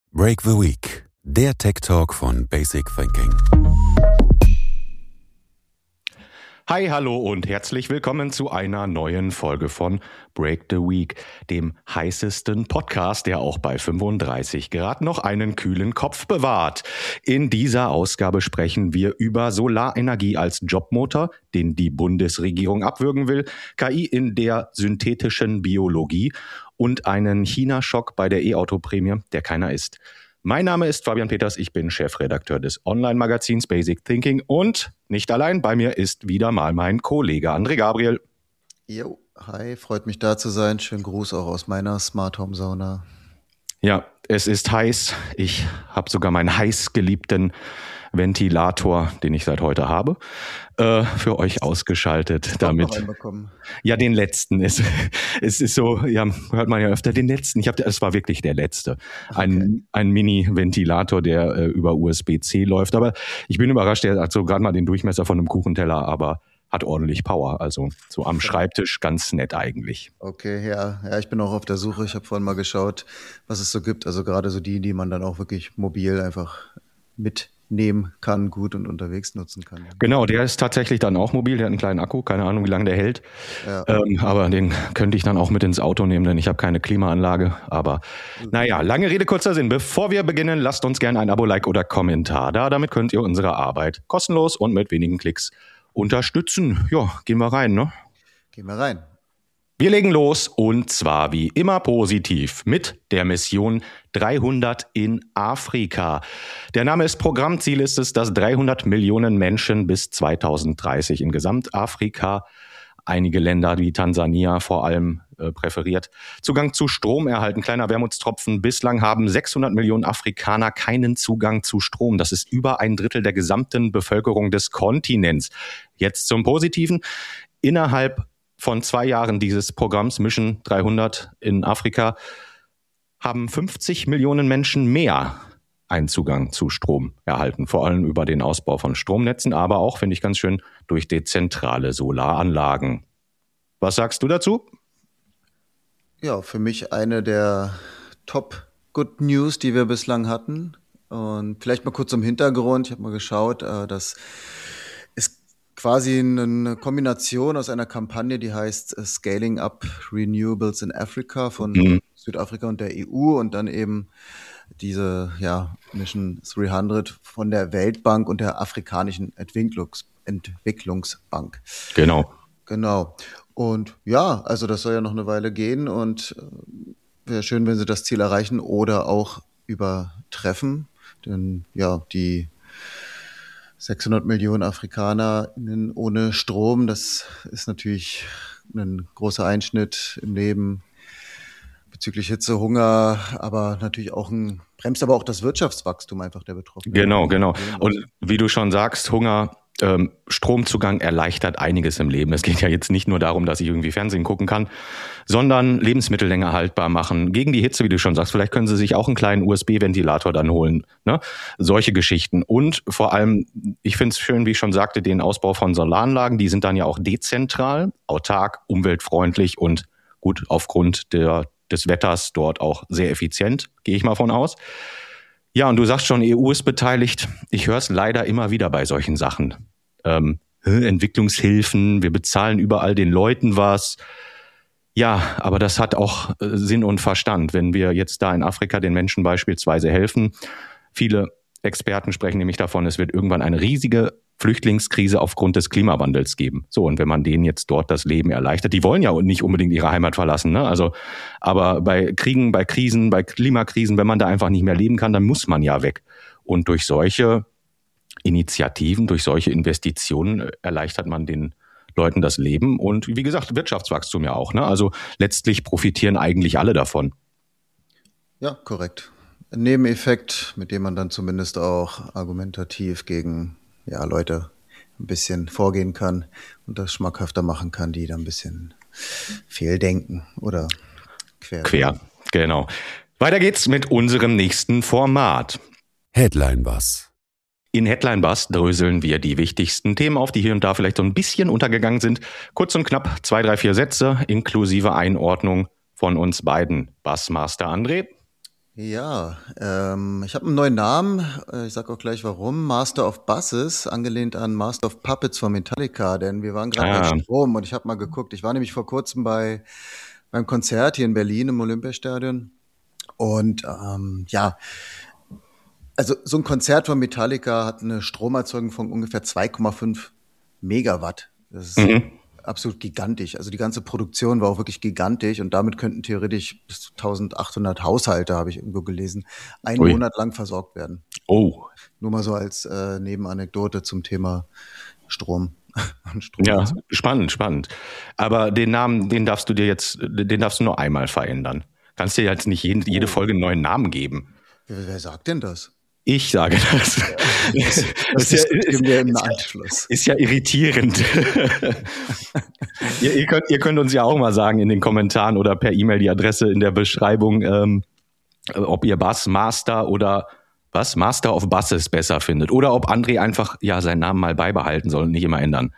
Break the Week, der Tech Talk von Basic Thinking. Hi, hallo und herzlich willkommen zu einer neuen Folge von Break the Week, dem heißesten Podcast, der auch bei 35 Grad noch einen kühlen Kopf bewahrt. In dieser Ausgabe sprechen wir über Solarenergie als Jobmotor, den die Bundesregierung abwürgen will, KI in der synthetischen Biologie und einen China-Schock bei der E-Auto-Prämie, der keiner ist. Mein Name ist Fabian Peters, ich bin Chefredakteur des Online-Magazins Basic Thinking und nicht allein, bei mir ist wieder mal mein Kollege André Gabriel. Jo, hi, freut mich da zu sein. Schönen Gruß auch aus meiner Smart Home Sauna. Ja, es ist heiß. Ich habe sogar meinen heißgeliebten Ventilator, den ich seit heute habe, für euch ausgeschaltet. Damit ja, den letzten. Es ist so, ja, hört man ja öfter, den letzten. Es war wirklich der letzte. Okay. Ein Mini-Ventilator, der über USB-C läuft. Aber ich bin überrascht, der hat so gerade mal den Durchmesser von einem Kuchenteller, aber hat ordentlich Power. Also so am Schreibtisch ganz nett eigentlich. Okay, ja, ich bin auch auf der Suche. Ich habe vorhin mal geschaut, was es so gibt. Also gerade so die man dann auch wirklich mobil einfach mitnehmen kann, gut und unterwegs nutzen kann. Genau, der ist tatsächlich dann auch mobil, der hat einen kleinen Akku, keine Ahnung, wie lange der hält. Ja. Aber den könnte ich dann auch mit ins Auto nehmen, denn ich habe keine Klimaanlage. Aber naja, lange Rede, kurzer Sinn. Bevor wir beginnen, lasst uns gerne ein Abo, Like oder Kommentar da. Damit könnt ihr unsere Arbeit kostenlos und mit wenigen Klicks unterstützen. Ja, gehen wir rein, ne? Gehen wir rein. Wir legen los und zwar wie immer positiv mit der Mission 300 in Afrika. Der Name ist Programm. Ziel ist es, dass 300 Millionen Menschen bis 2030 in Gesamtafrika, einige Länder wie Tansania vor allem präferiert, Zugang zu Strom erhalten. Kleiner Wermutstropfen. Bislang haben 600 Millionen Afrikaner keinen Zugang zu Strom. Das ist über ein Drittel der gesamten Bevölkerung des Kontinents. Jetzt zum Positiven. Innerhalb von 2 Jahren dieses Programms Mission 300 in Afrika haben 50 Millionen Menschen mehr einen Zugang zu Strom erhalten. Vor allem über den Ausbau von Stromnetzen, aber auch, finde ich ganz schön, durch dezentrale Solaranlagen. Was sagst du dazu? Ja, für mich eine der Top-Good News, die wir bislang hatten. Und vielleicht mal kurz zum Hintergrund. Ich habe mal geschaut, dass quasi eine Kombination aus einer Kampagne, die heißt Scaling Up Renewables in Africa von Südafrika und der EU und dann eben diese Mission 300 von der Weltbank und der Afrikanischen Entwicklungsbank. Genau. Und ja, also das soll ja noch eine Weile gehen und wäre schön, wenn sie das Ziel erreichen oder auch übertreffen, denn ja, die 600 Millionen Afrikaner ohne Strom, das ist natürlich ein großer Einschnitt im Leben bezüglich Hitze, Hunger, aber natürlich auch bremst aber auch das Wirtschaftswachstum einfach der Betroffenen. Genau. Und wie du schon sagst, Hunger, Stromzugang erleichtert einiges im Leben. Es geht ja jetzt nicht nur darum, dass ich irgendwie Fernsehen gucken kann, sondern Lebensmittel länger haltbar machen. Gegen die Hitze, wie du schon sagst, vielleicht können sie sich auch einen kleinen USB-Ventilator dann holen. Ne? Solche Geschichten. Und vor allem, ich finde es schön, wie ich schon sagte, den Ausbau von Solaranlagen, die sind dann ja auch dezentral, autark, umweltfreundlich und gut aufgrund des Wetters dort auch sehr effizient, gehe ich mal von aus. Ja, und du sagst schon, EU ist beteiligt. Ich höre es leider immer wieder bei solchen Sachen. Entwicklungshilfen, wir bezahlen überall den Leuten was. Ja, aber das hat auch Sinn und Verstand, wenn wir jetzt da in Afrika den Menschen beispielsweise helfen. Viele Experten sprechen nämlich davon, es wird irgendwann eine riesige Flüchtlingskrise aufgrund des Klimawandels geben. So, und wenn man denen jetzt dort das Leben erleichtert, die wollen ja nicht unbedingt ihre Heimat verlassen, ne? Also, aber bei Kriegen, bei Krisen, bei Klimakrisen, wenn man da einfach nicht mehr leben kann, dann muss man ja weg. Und durch solche Initiativen, durch solche Investitionen erleichtert man den Leuten das Leben und wie gesagt, Wirtschaftswachstum ja auch, ne? Also letztlich profitieren eigentlich alle davon. Ja, korrekt. Ein Nebeneffekt, mit dem man dann zumindest auch argumentativ gegen Leute ein bisschen vorgehen kann und das schmackhafter machen kann, die da ein bisschen fehldenken oder quer. Genau. Weiter geht's mit unserem nächsten Format. Headline Buzz. In Headline Buzz dröseln wir die wichtigsten Themen auf, die hier und da vielleicht so ein bisschen untergegangen sind. Kurz und knapp 2, 3, 4 Sätze inklusive Einordnung von uns beiden. Buzzmaster André. Ja, ich habe einen neuen Namen. Ich sage auch gleich warum. Master of Buses, angelehnt an Master of Puppets von Metallica, denn wir waren gerade bei Ah, Strom und ich habe mal geguckt. Ich war nämlich vor kurzem beim Konzert hier in Berlin im Olympiastadion. Und ja, also so ein Konzert von Metallica hat eine Stromerzeugung von ungefähr 2,5 Megawatt. Das ist mhm. absolut gigantisch. Also die ganze Produktion war auch wirklich gigantisch und damit könnten theoretisch bis zu 1800 Haushalte, habe ich irgendwo gelesen, einen Ui. Monat lang versorgt werden. Oh, Nur mal so als Nebenanekdote zum Thema Strom und ja, Stromerzeugung. spannend, spannend. Aber den Namen, den darfst du nur einmal verändern. Kannst dir jetzt nicht jede Oh, Folge einen neuen Namen geben. wer sagt denn das? Ich sage das. Das Ist ja, diskutieren wir im Anschluss. ist ja irritierend. Ihr könnt uns ja auch mal sagen in den Kommentaren oder per E-Mail die Adresse in der Beschreibung, ob ihr Bassmaster oder was Master of Buses besser findet oder ob André einfach ja seinen Namen mal beibehalten soll und nicht immer ändern.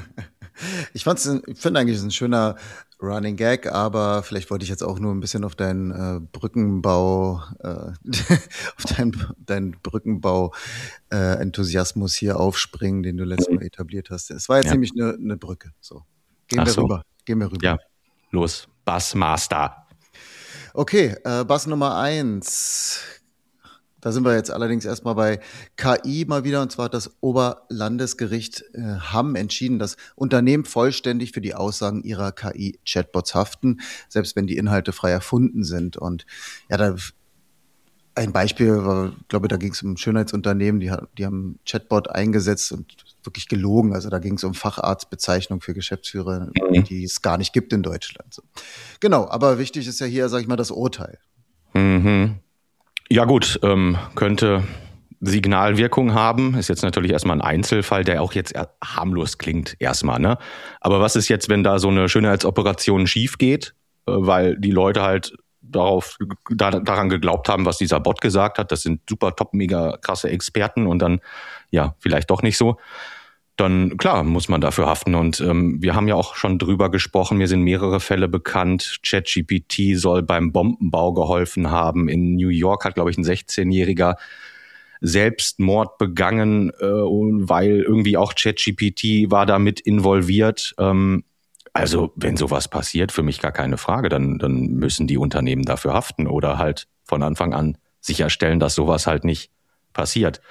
Ich finde eigentlich, es ist ein schöner Running Gag, aber vielleicht wollte ich jetzt auch nur ein bisschen auf deinen Brückenbau, auf deinen Brückenbau-Enthusiasmus hier aufspringen, den du letztes Mal etabliert hast. Es war jetzt Ja. nämlich eine Brücke. So, Ach so. Gehen wir rüber. Ja, los. Bassmaster. Okay, Bass Nummer eins. Da sind wir jetzt allerdings erstmal bei KI mal wieder. Und zwar hat das Oberlandesgericht Hamm entschieden, dass Unternehmen vollständig für die Aussagen ihrer KI-Chatbots haften, selbst wenn die Inhalte frei erfunden sind. Und ja, da ein Beispiel war, ich glaube, da ging es um ein Schönheitsunternehmen, die haben einen Chatbot eingesetzt und wirklich gelogen. Also da ging es um Facharztbezeichnung für Geschäftsführer, Mhm. die es gar nicht gibt in Deutschland. So. Genau, aber wichtig ist ja hier, sage ich mal, das Urteil. Mhm. Ja gut, könnte Signalwirkung haben. Ist jetzt natürlich erstmal ein Einzelfall, der auch jetzt harmlos klingt erstmal. Ne? Aber was ist jetzt, wenn da so eine Schönheitsoperation schief geht, weil die Leute halt daran geglaubt haben, was dieser Bot gesagt hat. Das sind super top, mega krasse Experten und dann ja vielleicht doch nicht so. Dann klar muss man dafür haften. Und wir haben ja auch schon drüber gesprochen, mir sind mehrere Fälle bekannt. ChatGPT soll beim Bombenbau geholfen haben. In New York hat, glaube ich, ein 16-Jähriger Selbstmord begangen, weil irgendwie auch ChatGPT war damit involviert. Also wenn sowas passiert, für mich gar keine Frage, dann müssen die Unternehmen dafür haften oder halt von Anfang an sicherstellen, dass sowas halt nicht passiert.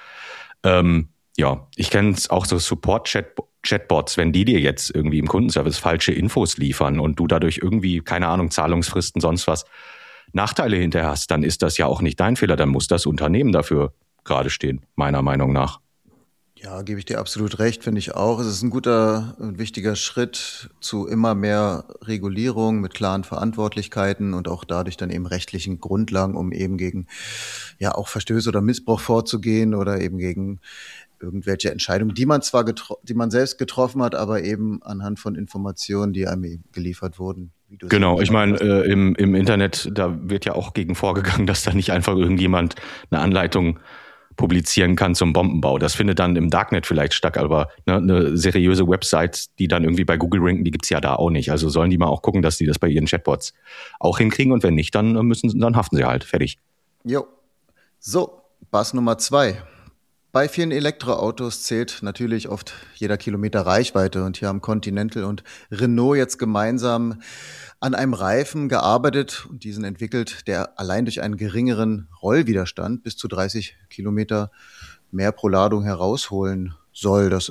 Ja, ich kenne es auch so Support-Chatbots, wenn die dir jetzt irgendwie im Kundenservice falsche Infos liefern und du dadurch irgendwie, keine Ahnung, Zahlungsfristen, sonst was, Nachteile hinterher hast, dann ist das ja auch nicht dein Fehler, dann muss das Unternehmen dafür gerade stehen, meiner Meinung nach. Ja, gebe ich dir absolut recht, finde ich auch. Es ist ein guter und wichtiger Schritt zu immer mehr Regulierung mit klaren Verantwortlichkeiten und auch dadurch dann eben rechtlichen Grundlagen, um eben gegen ja auch Verstöße oder Missbrauch vorzugehen oder eben gegen irgendwelche Entscheidungen, die man selbst getroffen hat, aber eben anhand von Informationen, die einem eben geliefert wurden. Wie du es eben Genau, ich gesagt meine, hast. im Internet, da wird ja auch gegen vorgegangen, dass da nicht einfach irgendjemand eine Anleitung publizieren kann zum Bombenbau. Das findet dann im Darknet vielleicht statt, aber ne, eine seriöse Website, die dann irgendwie bei Google ranken, die gibt's ja da auch nicht. Also sollen die mal auch gucken, dass die das bei ihren Chatbots auch hinkriegen und wenn nicht, dann haften sie halt. Fertig. Jo. So, Bass Nummer 2. Bei vielen Elektroautos zählt natürlich oft jeder Kilometer Reichweite und hier haben Continental und Renault jetzt gemeinsam an einem Reifen gearbeitet und diesen entwickelt, der allein durch einen geringeren Rollwiderstand bis zu 30 Kilometer mehr pro Ladung herausholen soll. Das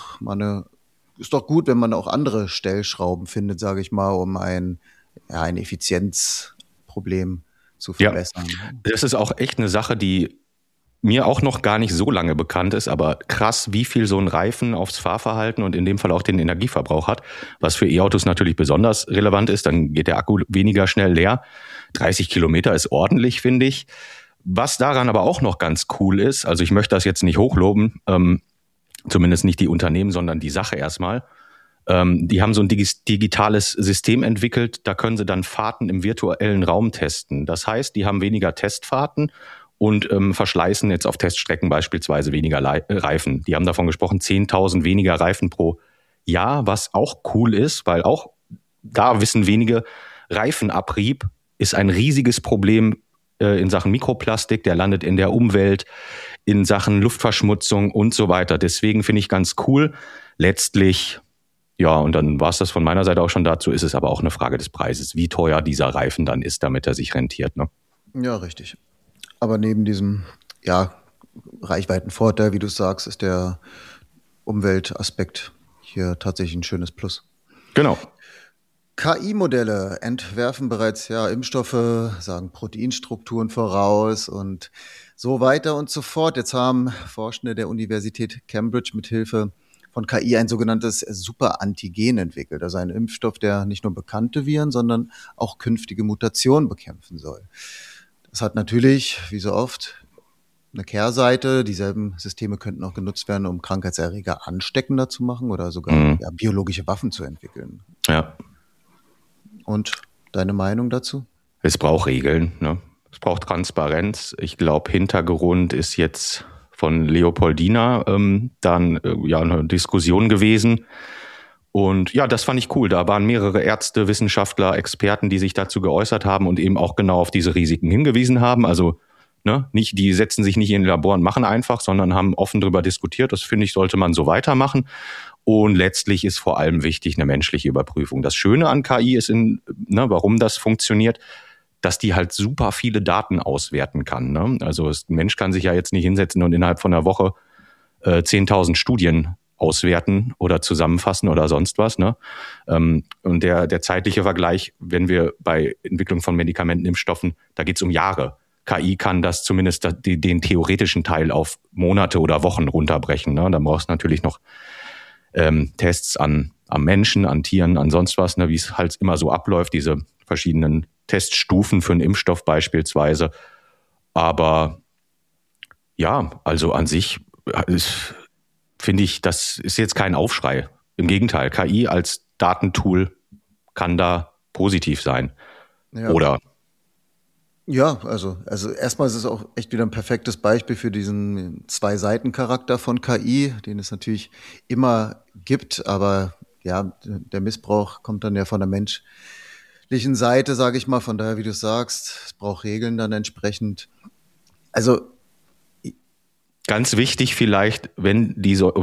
ist doch gut, wenn man auch andere Stellschrauben findet, sage ich mal, um ein Effizienzproblem zu Ja, verbessern. das ist auch echt eine Sache, die mir auch noch gar nicht so lange bekannt ist, aber krass, wie viel so ein Reifen aufs Fahrverhalten und in dem Fall auch den Energieverbrauch hat, was für E-Autos natürlich besonders relevant ist. Dann geht der Akku weniger schnell leer. 30 Kilometer ist ordentlich, finde ich. Was daran aber auch noch ganz cool ist, also ich möchte das jetzt nicht hochloben, zumindest nicht die Unternehmen, sondern die Sache erstmal. Die haben so ein digitales System entwickelt, da können sie dann Fahrten im virtuellen Raum testen. Das heißt, die haben weniger Testfahrten und verschleißen jetzt auf Teststrecken beispielsweise weniger Reifen. Die haben davon gesprochen, 10.000 weniger Reifen pro Jahr, was auch cool ist, weil auch da wissen wenige, Reifenabrieb ist ein riesiges Problem in Sachen Mikroplastik, der landet in der Umwelt, in Sachen Luftverschmutzung und so weiter. Deswegen finde ich ganz cool. Letztlich, ja, und dann war es das von meiner Seite auch schon dazu, ist es aber auch eine Frage des Preises, wie teuer dieser Reifen dann ist, damit er sich rentiert. Ne? Ja, richtig. Aber neben diesem, ja, Reichweitenvorteil, wie du sagst, ist der Umweltaspekt hier tatsächlich ein schönes Plus. Genau. KI-Modelle entwerfen bereits Impfstoffe, sagen Proteinstrukturen voraus und so weiter und so fort. Jetzt haben Forschende der Universität Cambridge mithilfe von KI ein sogenanntes Superantigen entwickelt, also ein Impfstoff, der nicht nur bekannte Viren, sondern auch künftige Mutationen bekämpfen soll. Das hat natürlich, wie so oft, eine Kehrseite. Dieselben Systeme könnten auch genutzt werden, um Krankheitserreger ansteckender zu machen oder sogar biologische Waffen zu entwickeln. Ja. Und deine Meinung dazu? Es braucht Regeln, ne? Es braucht Transparenz. Ich glaube, Hintergrund ist jetzt von Leopoldina dann eine Diskussion gewesen. Und ja, das fand ich cool. Da waren mehrere Ärzte, Wissenschaftler, Experten, die sich dazu geäußert haben und eben auch genau auf diese Risiken hingewiesen haben. Also die setzen sich nicht in ein Labor und machen einfach, sondern haben offen darüber diskutiert. Das finde ich, sollte man so weitermachen. Und letztlich ist vor allem wichtig eine menschliche Überprüfung. Das Schöne an KI ist, warum das funktioniert, dass die halt super viele Daten auswerten kann. Ne? Also ein Mensch kann sich ja jetzt nicht hinsetzen und innerhalb von einer Woche 10.000 Studien auswerten oder zusammenfassen oder sonst was. Ne? Und der zeitliche Vergleich, wenn wir bei Entwicklung von Medikamenten, Impfstoffen, da geht es um Jahre. KI kann das zumindest den theoretischen Teil auf Monate oder Wochen runterbrechen. Ne? Dann brauchst du natürlich noch Tests am Menschen, an Tieren, an sonst was, ne? Wie es halt immer so abläuft, diese verschiedenen Teststufen für einen Impfstoff beispielsweise. Aber ja, also an sich finde ich, das ist jetzt kein Aufschrei. Im Gegenteil, KI als Datentool kann da positiv sein. Ja. Oder? Ja, also erstmal ist es auch echt wieder ein perfektes Beispiel für diesen Zwei-Seiten-Charakter von KI, den es natürlich immer gibt, aber ja, der Missbrauch kommt dann ja von der menschlichen Seite, sage ich mal, von daher, wie du sagst, es braucht Regeln dann entsprechend. Also ganz wichtig vielleicht, wenn diese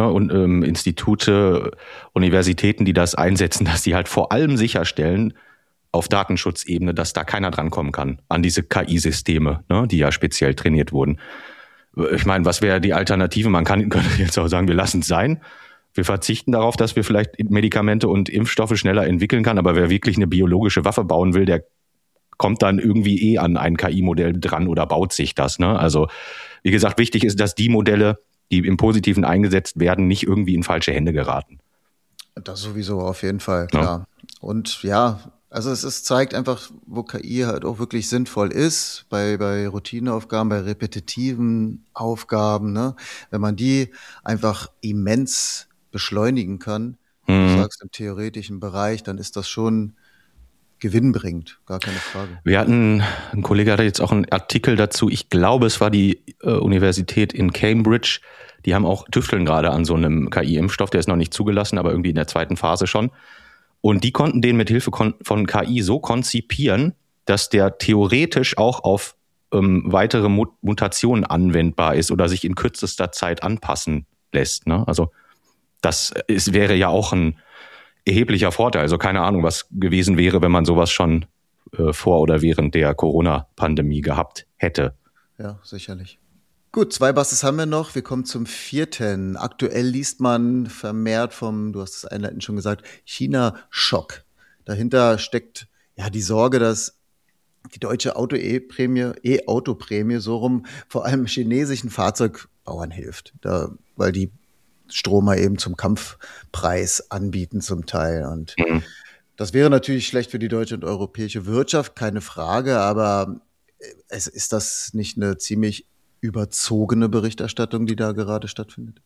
Institute, Universitäten, die das einsetzen, dass die halt vor allem sicherstellen, auf Datenschutzebene, dass da keiner drankommen kann an diese KI-Systeme, ne, die ja speziell trainiert wurden. Ich meine, was wäre die Alternative? Man könnte jetzt auch sagen, wir lassen es sein. Wir verzichten darauf, dass wir vielleicht Medikamente und Impfstoffe schneller entwickeln kann. Aber wer wirklich eine biologische Waffe bauen will, der kommt dann irgendwie an ein KI-Modell dran oder baut sich das. Ne? Also wie gesagt, wichtig ist, dass die Modelle, die im Positiven eingesetzt werden, nicht irgendwie in falsche Hände geraten. Das sowieso auf jeden Fall, klar. Ja. Und ja, also es zeigt einfach, wo KI halt auch wirklich sinnvoll ist, bei Routineaufgaben, bei repetitiven Aufgaben, ne? Wenn man die einfach immens beschleunigen kann, du sagst im theoretischen Bereich, dann ist das schon gewinnbringend, gar keine Frage. Ein Kollege hatte jetzt auch einen Artikel dazu, ich glaube, es war die Universität in Cambridge, die haben auch tüfteln gerade an so einem KI-Impfstoff, der ist noch nicht zugelassen, aber irgendwie in der zweiten Phase schon. Und die konnten den mit Hilfe von KI so konzipieren, dass der theoretisch auch auf weitere Mutationen anwendbar ist oder sich in kürzester Zeit anpassen lässt. Ne? Also das wäre ja auch ein erheblicher Vorteil. Also keine Ahnung, was gewesen wäre, wenn man sowas schon vor oder während der Corona-Pandemie gehabt hätte. Ja, sicherlich. Gut, 2 Basses haben wir noch. Wir kommen zum 4. Aktuell liest man vermehrt du hast es einleitend schon gesagt, China-Schock. Dahinter steckt ja die Sorge, dass die deutsche E-Auto-Prämie so rum vor allem chinesischen Fahrzeugbauern hilft, weil die Stromer eben zum Kampfpreis anbieten zum Teil. Und das wäre natürlich schlecht für die deutsche und europäische Wirtschaft, keine Frage, aber ist das nicht eine ziemlich überzogene Berichterstattung, die da gerade stattfindet?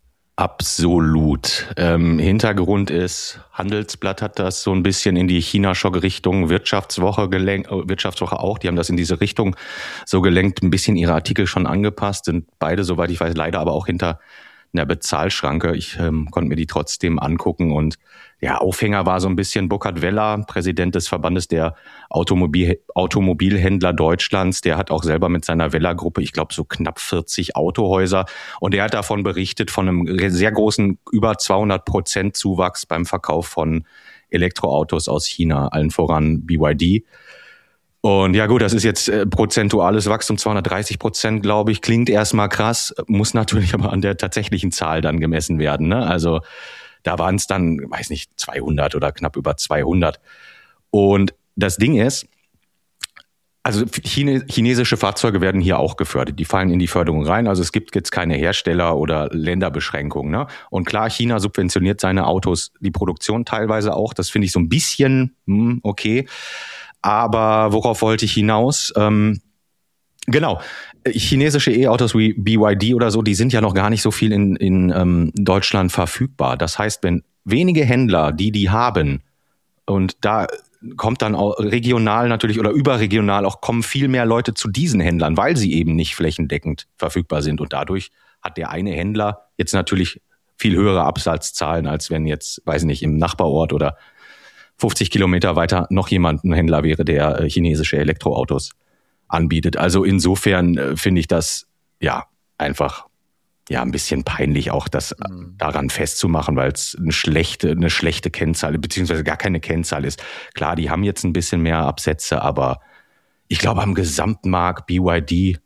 Absolut. Hintergrund ist, Handelsblatt hat das so ein bisschen in die China-Schock-Richtung, Wirtschaftswoche auch, die haben das in diese Richtung so gelenkt, ein bisschen ihre Artikel schon angepasst, sind beide, soweit ich weiß, leider aber auch hinter in der Bezahlschranke. Ich konnte mir die trotzdem angucken und der Aufhänger war so ein bisschen Burkhard Weller, Präsident des Verbandes der Automobilhändler Deutschlands. Der hat auch selber mit seiner Weller-Gruppe, ich glaube, so knapp 40 Autohäuser. Und der hat davon berichtet, von einem sehr großen, über 200% Zuwachs beim Verkauf von Elektroautos aus China, allen voran BYD. Und ja gut, das ist jetzt prozentuales Wachstum, 230%, glaube ich, klingt erstmal krass, muss natürlich aber an der tatsächlichen Zahl dann gemessen werden, ne? Also da waren es dann, weiß nicht, 200 oder knapp über 200. Und das Ding ist, also chinesische Fahrzeuge werden hier auch gefördert. Die fallen in die Förderung rein. Also es gibt jetzt keine Hersteller- oder Länderbeschränkungen, ne? Und klar, China subventioniert seine Autos, die Produktion teilweise auch. Das finde ich so ein bisschen okay. Aber worauf wollte ich hinaus? Genau, chinesische E-Autos wie BYD oder so, die sind ja noch gar nicht so viel in Deutschland verfügbar. Das heißt, wenn wenige Händler, die haben, und da kommt dann auch regional natürlich oder überregional auch, kommen viel mehr Leute zu diesen Händlern, weil sie eben nicht flächendeckend verfügbar sind. Und dadurch hat der eine Händler jetzt natürlich viel höhere Absatzzahlen, als wenn jetzt, weiß nicht, im Nachbarort oder 50 Kilometer weiter noch jemand ein Händler wäre, der chinesische Elektroautos anbietet. Also insofern finde ich das ja einfach ein bisschen peinlich, auch das daran festzumachen, weil es eine schlechte Kennzahl beziehungsweise gar keine Kennzahl ist. Klar, die haben jetzt ein bisschen mehr Absätze, aber ich glaube am Gesamtmarkt BYD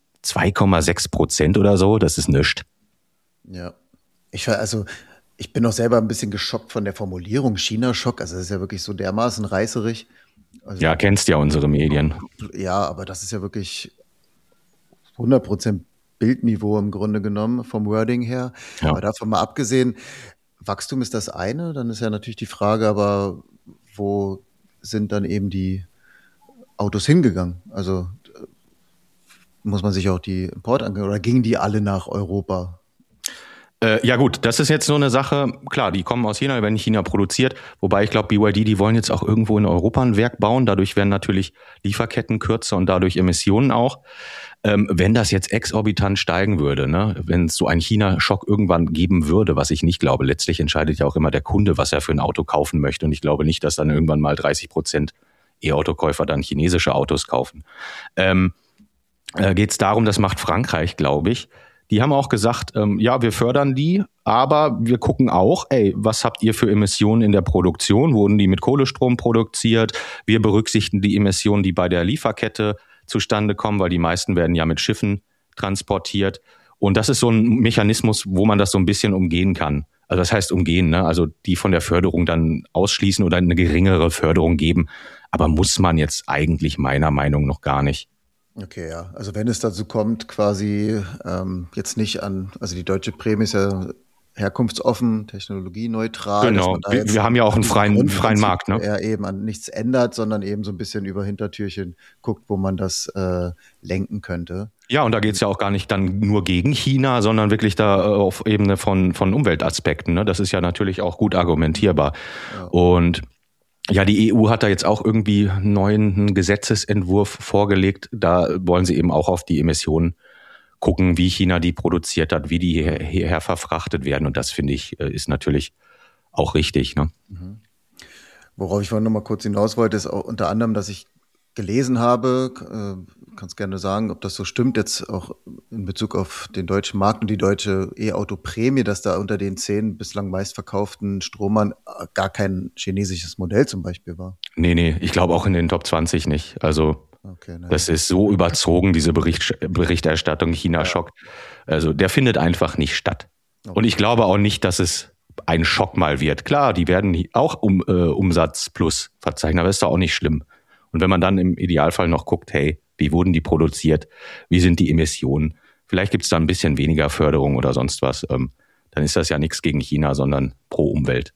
2,6% oder so, das ist nichts. Ja, ich bin auch selber ein bisschen geschockt von der Formulierung China-Schock. Also das ist ja wirklich so dermaßen reißerig. Also, ja, kennst ja unsere Medien. Ja, aber das ist ja wirklich 100% Bildniveau im Grunde genommen, vom Wording her. Ja. Aber davon mal abgesehen, Wachstum ist das eine, dann ist ja natürlich die Frage, aber wo sind dann eben die Autos hingegangen? Also muss man sich auch die Import angehen oder gingen die alle nach Europa? Ja gut, das ist jetzt so eine Sache, klar, die kommen aus China, werden in China produziert, wobei ich glaube, BYD, die wollen jetzt auch irgendwo in Europa ein Werk bauen, dadurch werden natürlich Lieferketten kürzer und dadurch Emissionen auch. Wenn das jetzt exorbitant steigen würde, ne, wenn es so einen China-Schock irgendwann geben würde, was ich nicht glaube, letztlich entscheidet ja auch immer der Kunde, was er für ein Auto kaufen möchte und ich glaube nicht, dass dann irgendwann mal 30% E-Autokäufer dann chinesische Autos kaufen. Geht es darum, das macht Frankreich, glaube ich. Die haben auch gesagt, ja, wir fördern die, aber wir gucken auch, was habt ihr für Emissionen in der Produktion? Wurden die mit Kohlestrom produziert? Wir berücksichtigen die Emissionen, die bei der Lieferkette zustande kommen, weil die meisten werden ja mit Schiffen transportiert. Und das ist so ein Mechanismus, wo man das so ein bisschen umgehen kann. Also das heißt umgehen, ne? Also die von der Förderung dann ausschließen oder eine geringere Förderung geben. Aber muss man jetzt eigentlich meiner Meinung nach noch gar nicht. Okay, ja. Also wenn es dazu kommt, quasi jetzt nicht also die deutsche Prämie ist ja herkunftsoffen, technologieneutral. Genau, wir haben ja auch einen freien Markt, ne? Er eben an nichts ändert, sondern eben so ein bisschen über Hintertürchen guckt, wo man das lenken könnte. Ja, und da geht es ja auch gar nicht dann nur gegen China, sondern wirklich da auf Ebene von Umweltaspekten, ne? Das ist ja natürlich auch gut argumentierbar. Ja. Und ja, die EU hat da jetzt auch irgendwie einen neuen Gesetzesentwurf vorgelegt. Da wollen sie eben auch auf die Emissionen gucken, wie China die produziert hat, wie die hierher verfrachtet werden. Und das, finde ich, ist natürlich auch richtig, ne? Mhm. Worauf ich vorhin noch mal kurz hinaus wollte, ist auch unter anderem, dass ich gelesen habe, kannst gerne sagen, ob das so stimmt, jetzt auch in Bezug auf den deutschen Markt und die deutsche E-Auto-Prämie, dass da unter den 10 bislang meistverkauften Stromern gar kein chinesisches Modell zum Beispiel war. Nee, ich glaube auch in den Top 20 nicht. Also okay, das ist so überzogen, diese Berichterstattung China-Schock. Ja. Also der findet einfach nicht statt. Okay. Und ich glaube auch nicht, dass es ein Schock mal wird. Klar, die werden auch Umsatz plus verzeichnen, aber ist doch auch nicht schlimm. Und wenn man dann im Idealfall noch guckt, hey, wie wurden die produziert? Wie sind die Emissionen? Vielleicht gibt es da ein bisschen weniger Förderung oder sonst was. Dann ist das ja nichts gegen China, sondern pro Umwelt.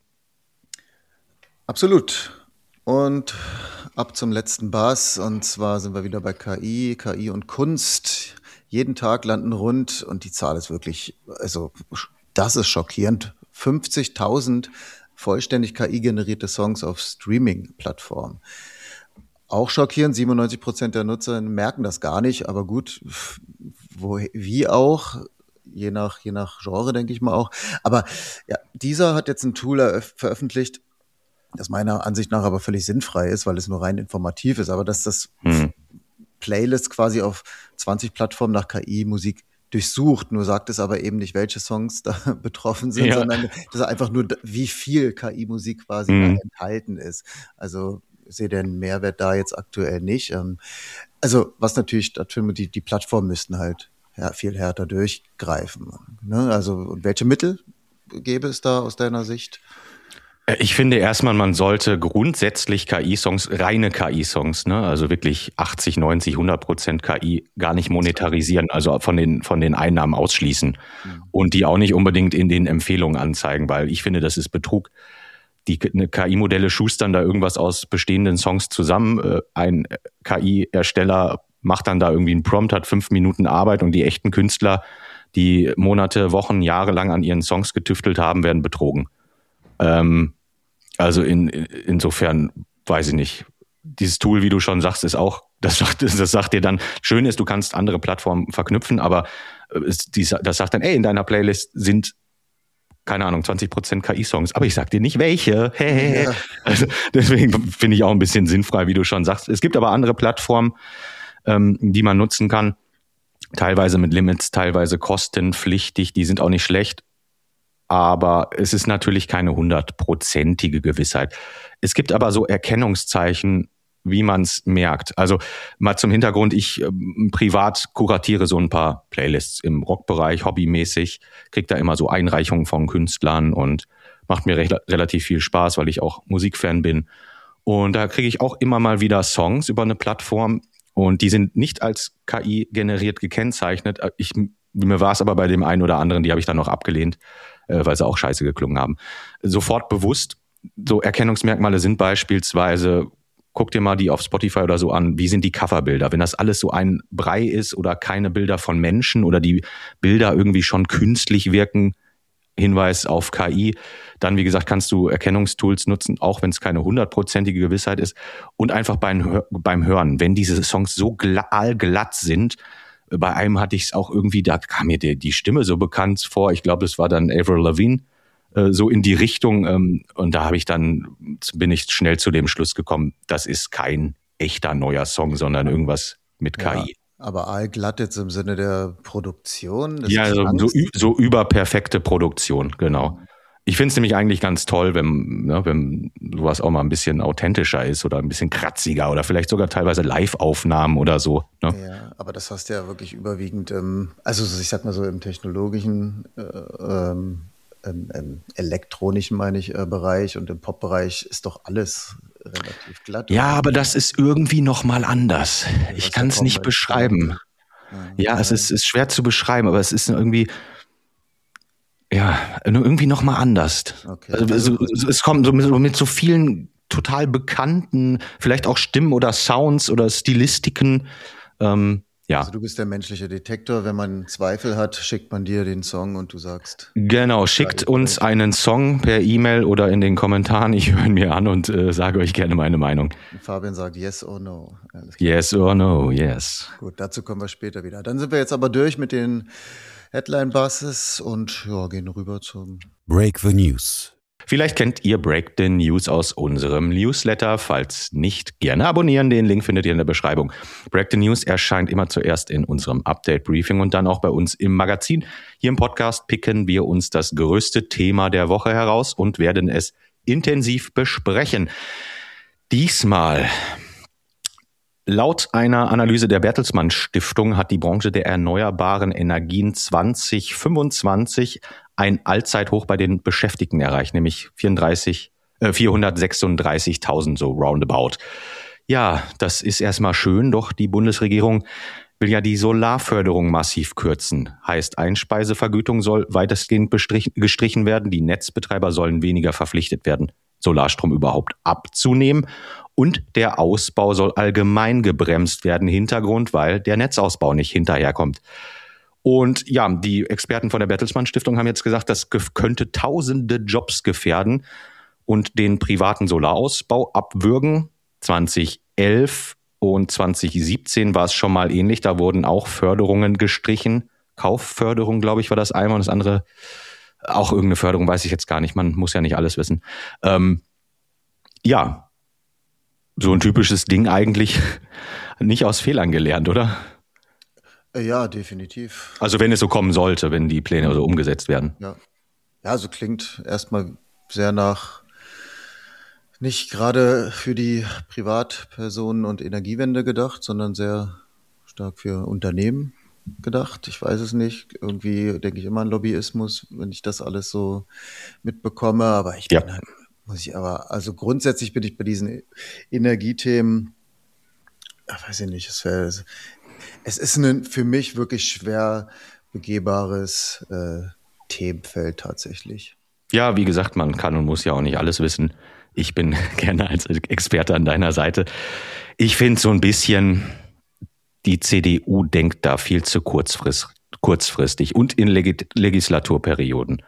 Absolut. Und ab zum letzten Bass. Und zwar sind wir wieder bei KI und Kunst. Jeden Tag landen rund, und die Zahl ist wirklich, also das ist schockierend, 50.000 vollständig KI-generierte Songs auf Streaming-Plattformen. Auch schockierend, 97% der Nutzer merken das gar nicht, aber gut, wie auch, je nach Genre, denke ich mal auch. Aber ja, Deezer hat jetzt ein Tool veröffentlicht, das meiner Ansicht nach aber völlig sinnfrei ist, weil es nur rein informativ ist, aber dass das Playlist quasi auf 20 Plattformen nach KI-Musik durchsucht, nur sagt es aber eben nicht, welche Songs da betroffen sind, sondern dass er einfach nur, wie viel KI-Musik quasi da enthalten ist. Also ich sehe den Mehrwert da jetzt aktuell nicht. Also was natürlich stattfindet, die Plattformen müssten halt viel härter durchgreifen. Ne? Also und welche Mittel gäbe es da aus deiner Sicht? Ich finde erstmal, man sollte grundsätzlich KI-Songs, reine KI-Songs, ne, also wirklich 80, 90, 100% KI gar nicht monetarisieren, also von den Einnahmen ausschließen und die auch nicht unbedingt in den Empfehlungen anzeigen, weil ich finde, das ist Betrug. Die KI-Modelle schustern da irgendwas aus bestehenden Songs zusammen. Ein KI-Ersteller macht dann da irgendwie einen Prompt, hat 5 Minuten Arbeit und die echten Künstler, die Monate, Wochen, Jahre lang an ihren Songs getüftelt haben, werden betrogen. Also insofern weiß ich nicht. Dieses Tool, wie du schon sagst, ist auch, das sagt dir dann, schön ist, du kannst andere Plattformen verknüpfen, aber das sagt dann, in deiner Playlist sind, keine Ahnung, 20% KI-Songs, aber ich sag dir nicht welche. Ja. Also deswegen finde ich auch ein bisschen sinnfrei, wie du schon sagst. Es gibt aber andere Plattformen, die man nutzen kann, teilweise mit Limits, teilweise kostenpflichtig, die sind auch nicht schlecht. Aber es ist natürlich keine 100%ige Gewissheit. Es gibt aber so Erkennungszeichen, wie man es merkt. Also mal zum Hintergrund, ich privat kuratiere so ein paar Playlists im Rockbereich, hobbymäßig, kriege da immer so Einreichungen von Künstlern und macht mir relativ viel Spaß, weil ich auch Musikfan bin. Und da kriege ich auch immer mal wieder Songs über eine Plattform und die sind nicht als KI generiert gekennzeichnet. Mir war es aber bei dem einen oder anderen, die habe ich dann noch abgelehnt, weil sie auch scheiße geklungen haben. Sofort bewusst, so Erkennungsmerkmale sind beispielsweise, guck dir mal die auf Spotify oder so an, wie sind die Coverbilder? Wenn das alles so ein Brei ist oder keine Bilder von Menschen oder die Bilder irgendwie schon künstlich wirken, Hinweis auf KI, dann wie gesagt kannst du Erkennungstools nutzen, auch wenn es keine 100%ige Gewissheit ist und einfach beim Hören, wenn diese Songs so glatt sind. Bei einem hatte ich es auch irgendwie, da kam mir die Stimme so bekannt vor. Ich glaube, das war dann Avril Lavigne, so in die Richtung. Und da bin ich schnell zu dem Schluss gekommen, das ist kein echter neuer Song, sondern irgendwas mit KI. Ja, aber allglatt jetzt im Sinne der Produktion? Ja, so überperfekte Produktion, genau. Ich finde es nämlich eigentlich ganz toll, wenn sowas auch mal ein bisschen authentischer ist oder ein bisschen kratziger oder vielleicht sogar teilweise Live-Aufnahmen oder so. Ne? Ja, aber das hast du ja wirklich überwiegend also ich sag mal so im technologischen, elektronischen meine ich, Bereich und im Pop-Bereich ist doch alles relativ glatt. Ja, aber das ist irgendwie nochmal anders. Ich kann es nicht beschreiben. Ja, es ist schwer zu beschreiben, aber es ist irgendwie... Ja, irgendwie nochmal anders. Okay. Also es kommt so mit so vielen total bekannten, vielleicht auch Stimmen oder Sounds oder Stilistiken. Ja. Also du bist der menschliche Detektor. Wenn man Zweifel hat, schickt man dir den Song und du sagst. Genau, schickt uns einen Song per E-Mail oder in den Kommentaren. Ich höre ihn mir an und sage euch gerne meine Meinung. Fabian sagt yes or no. Yes or no, yes. Gut, dazu kommen wir später wieder. Dann sind wir jetzt aber durch mit den Headline-Buses und gehen rüber zum Break the News. Vielleicht kennt ihr Break the News aus unserem Newsletter. Falls nicht, gerne abonnieren. Den Link findet ihr in der Beschreibung. Break the News erscheint immer zuerst in unserem Update-Briefing und dann auch bei uns im Magazin. Hier im Podcast picken wir uns das größte Thema der Woche heraus und werden es intensiv besprechen. Diesmal... Laut einer Analyse der Bertelsmann Stiftung hat die Branche der erneuerbaren Energien 2025 ein Allzeithoch bei den Beschäftigten erreicht, nämlich 436.000, so roundabout. Ja, das ist erstmal schön, doch die Bundesregierung will ja die Solarförderung massiv kürzen. Heißt, Einspeisevergütung soll weitestgehend gestrichen werden, die Netzbetreiber sollen weniger verpflichtet werden, Solarstrom überhaupt abzunehmen. Und der Ausbau soll allgemein gebremst werden. Hintergrund, weil der Netzausbau nicht hinterherkommt. Und ja, die Experten von der Bertelsmann Stiftung haben jetzt gesagt, das könnte tausende Jobs gefährden und den privaten Solarausbau abwürgen. 2011 und 2017 war es schon mal ähnlich. Da wurden auch Förderungen gestrichen. Kaufförderung, glaube ich, war das einmal, und das andere auch irgendeine Förderung, weiß ich jetzt gar nicht. Man muss ja nicht alles wissen. Ja, so ein typisches Ding eigentlich nicht aus Fehlern gelernt, oder? Ja, definitiv. Also wenn es so kommen sollte, wenn die Pläne so umgesetzt werden. Ja, ja, so klingt erstmal sehr nach nicht gerade für die Privatpersonen und Energiewende gedacht, sondern sehr stark für Unternehmen gedacht. Ich weiß es nicht. Irgendwie denke ich immer an Lobbyismus, wenn ich das alles so mitbekomme. Aber ich Ja. bin halt, also grundsätzlich bin ich bei diesen Energiethemen, weiß ich nicht, es ist ein für mich wirklich schwer begehbares Themenfeld tatsächlich. Ja, wie gesagt, man kann und muss ja auch nicht alles wissen. Ich bin gerne als Experte an deiner Seite. Ich finde so ein bisschen, die CDU denkt da viel zu kurzfristig und in Legislaturperioden.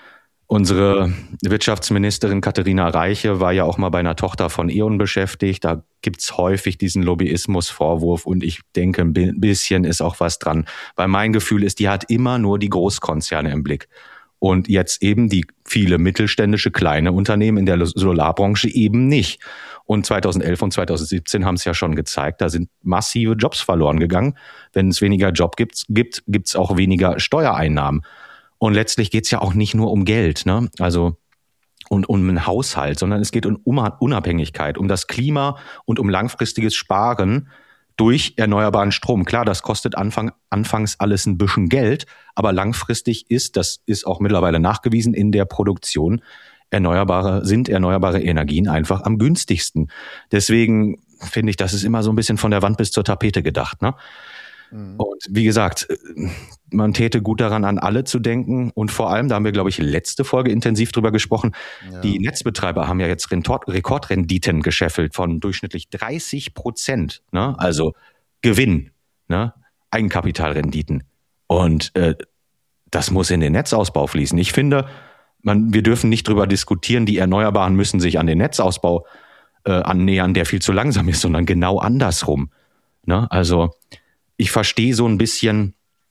Unsere Wirtschaftsministerin Katharina Reiche war ja auch mal bei einer Tochter von E.ON beschäftigt. Da gibt's häufig diesen Lobbyismusvorwurf und ich denke, ein bisschen ist auch was dran. Weil mein Gefühl ist, die hat immer nur die Großkonzerne im Blick. Und jetzt eben die viele mittelständische kleine Unternehmen in der Solarbranche eben nicht. Und 2011 und 2017 haben es ja schon gezeigt, da sind massive Jobs verloren gegangen. Wenn es weniger Job gibt's auch weniger Steuereinnahmen. Und letztlich geht's ja auch nicht nur um Geld, ne? Also und um einen Haushalt, sondern es geht um Unabhängigkeit, um das Klima und um langfristiges Sparen durch erneuerbaren Strom. Klar, das kostet anfangs alles ein bisschen Geld, aber langfristig das ist auch mittlerweile nachgewiesen in der Produktion, erneuerbare Energien einfach am günstigsten. Deswegen finde ich, das ist immer so ein bisschen von der Wand bis zur Tapete gedacht, ne? Und wie gesagt, man täte gut daran, an alle zu denken. Und vor allem, da haben wir, glaube ich, letzte Folge intensiv drüber gesprochen, die Netzbetreiber haben ja jetzt Rekordrenditen gescheffelt von durchschnittlich 30%. Ne? Also Gewinn, ne? Eigenkapitalrenditen. Und das muss in den Netzausbau fließen. Ich finde, wir dürfen nicht drüber diskutieren, die Erneuerbaren müssen sich an den Netzausbau annähern, der viel zu langsam ist, sondern genau andersrum. Ne? Also ich verstehe so ein bisschen,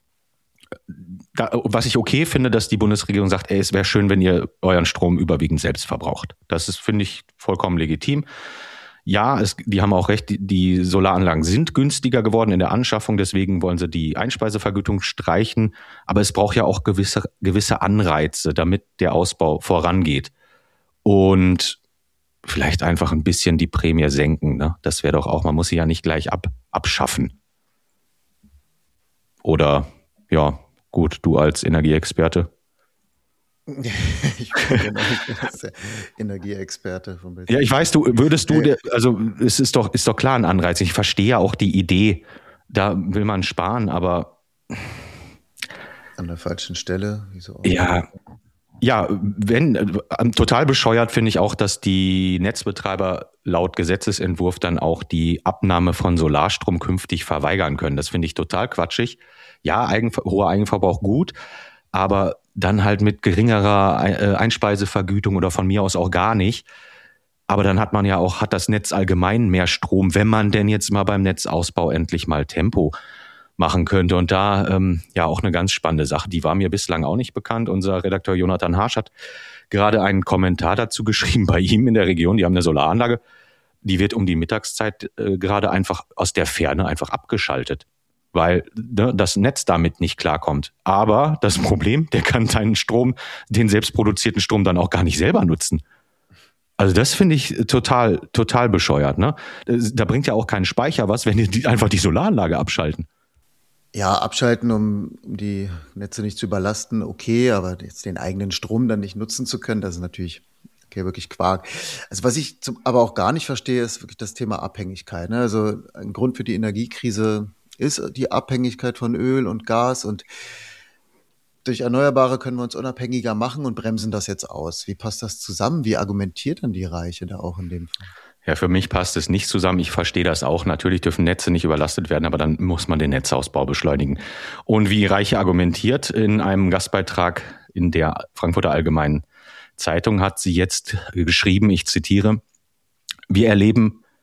was ich okay finde, dass die Bundesregierung sagt, es wäre schön, wenn ihr euren Strom überwiegend selbst verbraucht. Das ist, finde ich, vollkommen legitim. Ja, die haben auch recht, die Solaranlagen sind günstiger geworden in der Anschaffung, deswegen wollen sie die Einspeisevergütung streichen. Aber es braucht ja auch gewisse Anreize, damit der Ausbau vorangeht. Und vielleicht einfach ein bisschen die Prämie senken. Ne? Das wäre doch auch, man muss sie ja nicht gleich abschaffen. Oder, ja, gut, du als Energieexperte. Ich bin der Energieexperte vom Bild. Ja, ich weiß, also es ist doch klar ein Anreiz. Ich verstehe ja auch die Idee, da will man sparen, aber an der falschen Stelle. Wieso auch? Ja, total bescheuert finde ich auch, dass die Netzbetreiber laut Gesetzesentwurf dann auch die Abnahme von Solarstrom künftig verweigern können. Das finde ich total quatschig. Ja, hoher Eigenverbrauch gut, aber dann halt mit geringerer Einspeisevergütung oder von mir aus auch gar nicht. Aber dann hat das Netz allgemein mehr Strom, wenn man denn jetzt mal beim Netzausbau endlich mal Tempo machen könnte. Und da auch eine ganz spannende Sache, die war mir bislang auch nicht bekannt. Unser Redakteur Jonathan Harsch hat gerade einen Kommentar dazu geschrieben bei ihm in der Region. Die haben eine Solaranlage, die wird um die Mittagszeit gerade einfach aus der Ferne einfach abgeschaltet, weil das Netz damit nicht klarkommt. Aber das Problem, der kann den selbstproduzierten Strom dann auch gar nicht selber nutzen. Also das finde ich total, total bescheuert. Ne? Da bringt ja auch kein Speicher was, wenn die einfach die Solaranlage abschalten. Ja, abschalten, um die Netze nicht zu überlasten, okay, aber jetzt den eigenen Strom dann nicht nutzen zu können, das ist natürlich wirklich Quark. Also was ich aber auch gar nicht verstehe, ist wirklich das Thema Abhängigkeit. Ne? Also ein Grund für die Energiekrise ist die Abhängigkeit von Öl und Gas, und durch Erneuerbare können wir uns unabhängiger machen und bremsen das jetzt aus. Wie passt das zusammen? Wie argumentiert dann die Reiche da auch in dem Fall? Ja, für mich passt es nicht zusammen. Ich verstehe das auch. Natürlich dürfen Netze nicht überlastet werden, aber dann muss man den Netzausbau beschleunigen. Und wie Reiche argumentiert, in einem Gastbeitrag in der Frankfurter Allgemeinen Zeitung hat sie jetzt geschrieben, ich zitiere: Wir erleben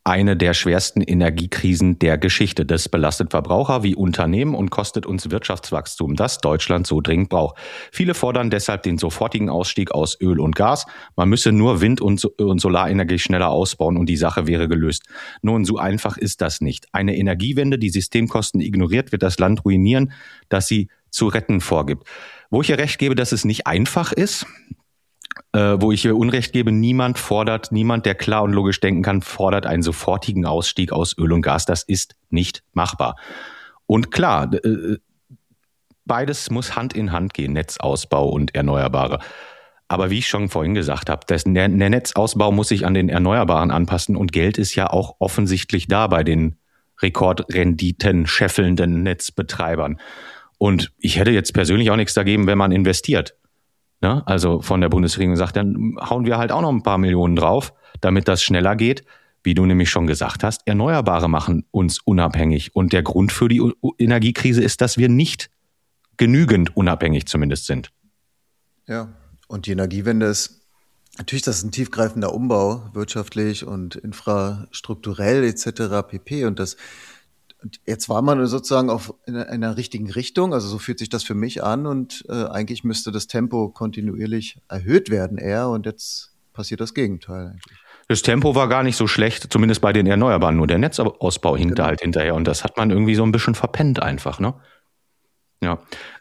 eine der schwersten Energiekrisen der Geschichte. Das belastet Verbraucher wie Unternehmen und kostet uns Wirtschaftswachstum, das Deutschland so dringend braucht. Viele fordern deshalb den sofortigen Ausstieg aus Öl und Gas. Man müsse nur Wind- und Solarenergie schneller ausbauen und die Sache wäre gelöst. Nun, so einfach ist das nicht. Eine Energiewende, die Systemkosten ignoriert, wird das Land ruinieren, das sie zu retten vorgibt. Wo ich ihr recht gebe, dass es nicht einfach ist, wo ich ihr Unrecht gebe, niemand, der klar und logisch denken kann, fordert einen sofortigen Ausstieg aus Öl und Gas. Das ist nicht machbar. Und klar, beides muss Hand in Hand gehen, Netzausbau und Erneuerbare. Aber wie ich schon vorhin gesagt habe, der Netzausbau muss sich an den Erneuerbaren anpassen und Geld ist ja auch offensichtlich da bei den Rekordrenditen scheffelnden Netzbetreibern. Und ich hätte jetzt persönlich auch nichts dagegen, wenn man investiert. Ja, also von der Bundesregierung sagt, dann hauen wir halt auch noch ein paar Millionen drauf, damit das schneller geht. Wie du nämlich schon gesagt hast, Erneuerbare machen uns unabhängig. Und der Grund für die Energiekrise ist, dass wir nicht genügend unabhängig zumindest sind. Ja, und die Energiewende ist natürlich, das ist ein tiefgreifender Umbau, wirtschaftlich und infrastrukturell etc. pp. Und jetzt war man sozusagen in einer richtigen Richtung, also so fühlt sich das für mich an und eigentlich müsste das Tempo kontinuierlich erhöht werden eher und jetzt passiert das Gegenteil eigentlich. Das Tempo war gar nicht so schlecht, zumindest bei den Erneuerbaren, nur der Netzausbau hinkte halt hinterher und das hat man irgendwie so ein bisschen verpennt einfach, ne? Ja.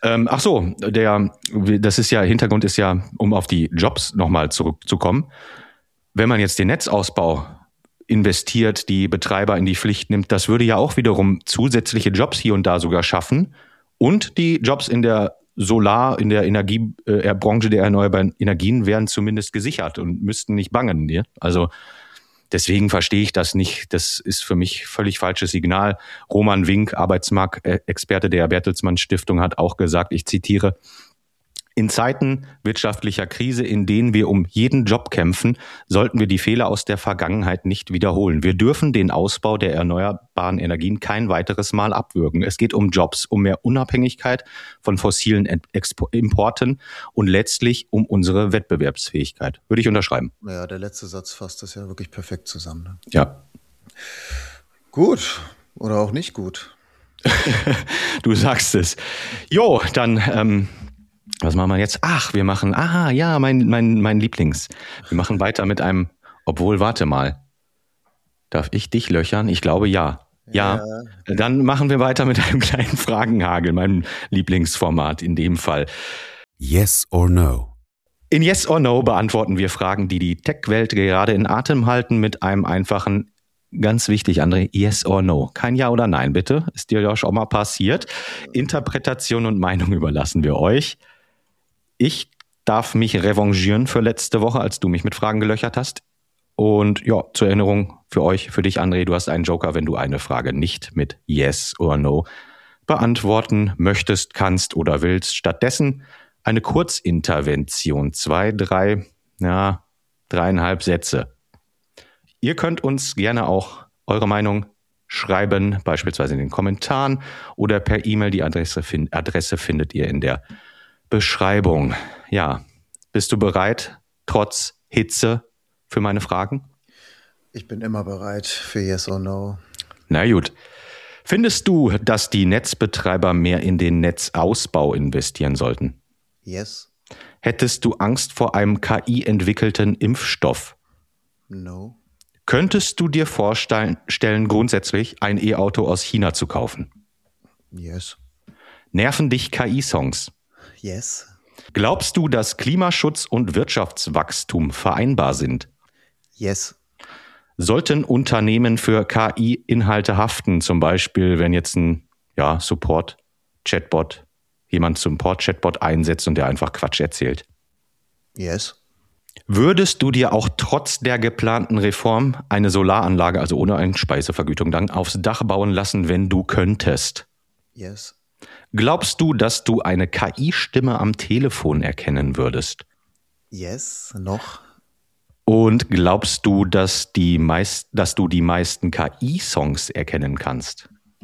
Hintergrund ist ja, um auf die Jobs nochmal zurückzukommen, wenn man jetzt den Netzausbau investiert, die Betreiber in die Pflicht nimmt, das würde ja auch wiederum zusätzliche Jobs hier und da sogar schaffen und die Jobs in der in der Energiebranche der erneuerbaren Energien wären zumindest gesichert und müssten nicht bangen. Ne? Also deswegen verstehe ich das nicht. Das ist für mich völlig falsches Signal. Roman Wink, Arbeitsmarktexperte der Bertelsmann Stiftung, hat auch gesagt, ich zitiere: In Zeiten wirtschaftlicher Krise, in denen wir um jeden Job kämpfen, sollten wir die Fehler aus der Vergangenheit nicht wiederholen. Wir dürfen den Ausbau der erneuerbaren Energien kein weiteres Mal abwürgen. Es geht um Jobs, um mehr Unabhängigkeit von fossilen Importen und letztlich um unsere Wettbewerbsfähigkeit. Würde ich unterschreiben. Ja, der letzte Satz fasst das ja wirklich perfekt zusammen. Ne? Ja. Gut oder auch nicht gut. Du sagst es. Jo, dann... was machen wir jetzt? Wir machen, mein Lieblings. Wir machen weiter mit einem, warte mal. Darf ich dich löchern? Ich glaube, ja. Ja. Dann machen wir weiter mit einem kleinen Fragenhagel, meinem Lieblingsformat in dem Fall. Yes or No. In Yes or No beantworten wir Fragen, die die Tech-Welt gerade in Atem halten, mit einem einfachen, ganz wichtig, André, Yes or No. Kein Ja oder Nein, bitte. Ist dir ja schon mal passiert. Interpretation und Meinung überlassen wir euch. Ich darf mich revanchieren für letzte Woche, als du mich mit Fragen gelöchert hast. Und ja, zur Erinnerung für dich, André, du hast einen Joker, wenn du eine Frage nicht mit Yes or No beantworten möchtest, kannst oder willst. Stattdessen eine Kurzintervention, 3,5 Sätze. Ihr könnt uns gerne auch eure Meinung schreiben, beispielsweise in den Kommentaren oder per E-Mail. Die Adresse findet ihr in der Beschreibung. Ja, bist du bereit, trotz Hitze, für meine Fragen? Ich bin immer bereit für Yes or No. Na gut. Findest du, dass die Netzbetreiber mehr in den Netzausbau investieren sollten? Yes. Hättest du Angst vor einem KI-entwickelten Impfstoff? No. Könntest du dir vorstellen, grundsätzlich ein E-Auto aus China zu kaufen? Yes. Nerven dich KI-Songs? Yes. Glaubst du, dass Klimaschutz und Wirtschaftswachstum vereinbar sind? Yes. Sollten Unternehmen für KI-Inhalte haften, zum Beispiel, wenn jetzt ein Support-Chatbot, jemand Support-Chatbot einsetzt und der einfach Quatsch erzählt? Yes. Würdest du dir auch trotz der geplanten Reform eine Solaranlage, also ohne eine Speisevergütung, dann aufs Dach bauen lassen, wenn du könntest? Yes. Glaubst du, dass du eine KI-Stimme am Telefon erkennen würdest? Yes, noch. Und glaubst du, dass du die meisten KI-Songs erkennen kannst?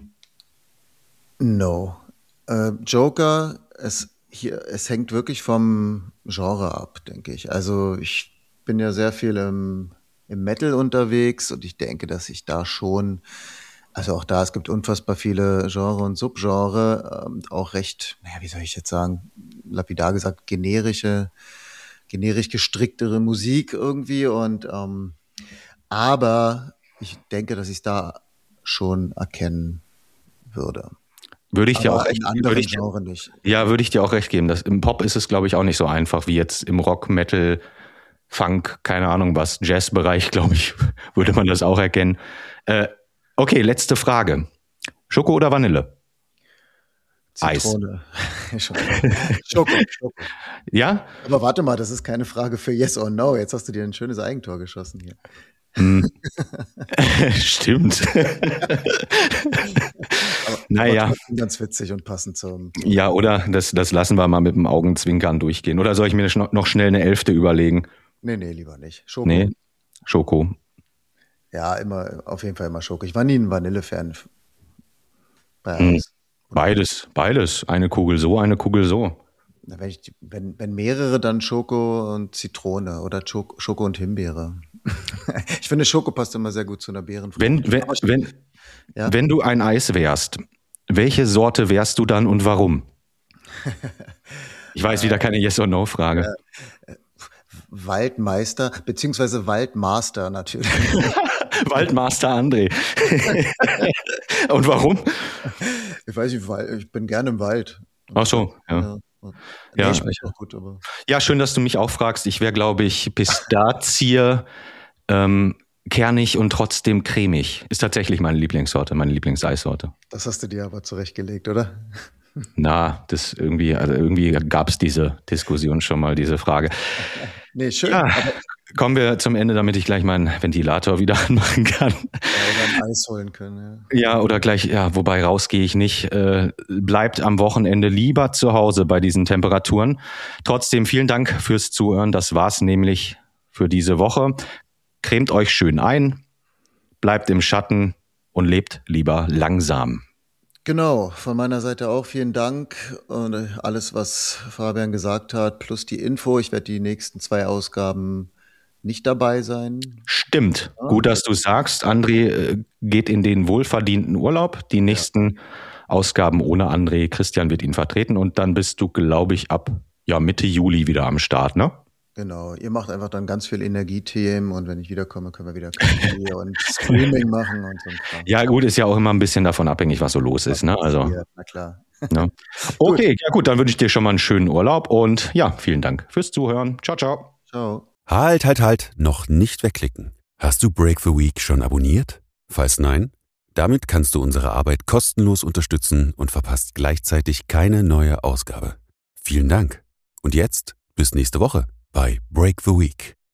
No. Joker, es hängt wirklich vom Genre ab, denke ich. Also ich bin ja sehr viel im im Metal unterwegs und ich denke, dass ich da schon, also auch da, es gibt unfassbar viele Genre und Subgenre, auch recht, naja, wie soll ich jetzt sagen, lapidar gesagt, generisch gestricktere Musik irgendwie und aber ich denke, dass ich es da schon erkennen würde. Würde ich dir Aber auch recht in anderen Genres nicht. Ja, würde ich dir auch recht geben. Im Pop ist es, glaube ich, auch nicht so einfach wie jetzt im Rock, Metal, Funk, keine Ahnung was, Jazzbereich, glaube ich, würde man das auch erkennen. Okay, letzte Frage. Schoko oder Vanille? Zitrone. Schoko. Ja? Aber warte mal, das ist keine Frage für Yes or No. Jetzt hast du dir ein schönes Eigentor geschossen hier. Stimmt. Naja. Ganz witzig und passend zum. Ja, oder das lassen wir mal mit dem Augenzwinkern durchgehen. Oder soll ich mir noch schnell eine 11. überlegen? Nee, lieber nicht. Schoko. Nee, Schoko. Ja, auf jeden Fall immer Schoko. Ich war nie ein Vanille-Fan. Bei Eis. Beides. Eine Kugel so, eine Kugel so. Wenn mehrere, dann Schoko und Zitrone oder Schoko und Himbeere. Ich finde, Schoko passt immer sehr gut zu einer Beerenfrucht. Wenn du ein Eis wärst, welche Sorte wärst du dann und warum? Ich weiß wieder keine Yes-or-No-Frage. Waldmeister, beziehungsweise Waldmaster natürlich. Waldmaster André. Und warum? Ich weiß nicht, ich bin gerne im Wald. Ach so, ja. Ja, schmeckt auch gut, aber. Ja, schön, dass du mich auch fragst. Ich wäre, glaube ich, Pistazie, kernig und trotzdem cremig. Ist tatsächlich meine Lieblingssorte, meine Lieblingseissorte. Das hast du dir aber zurechtgelegt, oder? Na, irgendwie gab es diese Diskussion schon mal, diese Frage. Nee, schön. Ja, kommen wir zum Ende, damit ich gleich meinen Ventilator wieder anmachen kann. Ja, oder ein Eis holen können. Ja, oder gleich, wobei raus gehe ich nicht. Bleibt am Wochenende lieber zu Hause bei diesen Temperaturen. Trotzdem vielen Dank fürs Zuhören. Das war's nämlich für diese Woche. Cremt euch schön ein, bleibt im Schatten und lebt lieber langsam. Genau, von meiner Seite auch vielen Dank und alles, was Fabian gesagt hat, plus die Info. Ich werde die nächsten 2 Ausgaben nicht dabei sein. Stimmt, gut, dass du sagst. André geht in den wohlverdienten Urlaub. Die nächsten Ausgaben ohne André. Christian wird ihn vertreten und dann bist du, glaube ich, ab Mitte Juli wieder am Start, ne? Genau, ihr macht einfach dann ganz viel Energiethemen und wenn ich wiederkomme, können wir wieder Kaffee und Streaming machen und so. Ja gut, ist ja auch immer ein bisschen davon abhängig, was so los ist, ne? Also, na klar. Ne? Okay, ja gut, dann wünsche ich dir schon mal einen schönen Urlaub und ja, vielen Dank fürs Zuhören. Ciao, ciao. Ciao. Halt, noch nicht wegklicken. Hast du Break the Week schon abonniert? Falls nein, damit kannst du unsere Arbeit kostenlos unterstützen und verpasst gleichzeitig keine neue Ausgabe. Vielen Dank. Und jetzt bis nächste Woche bei Break the Week.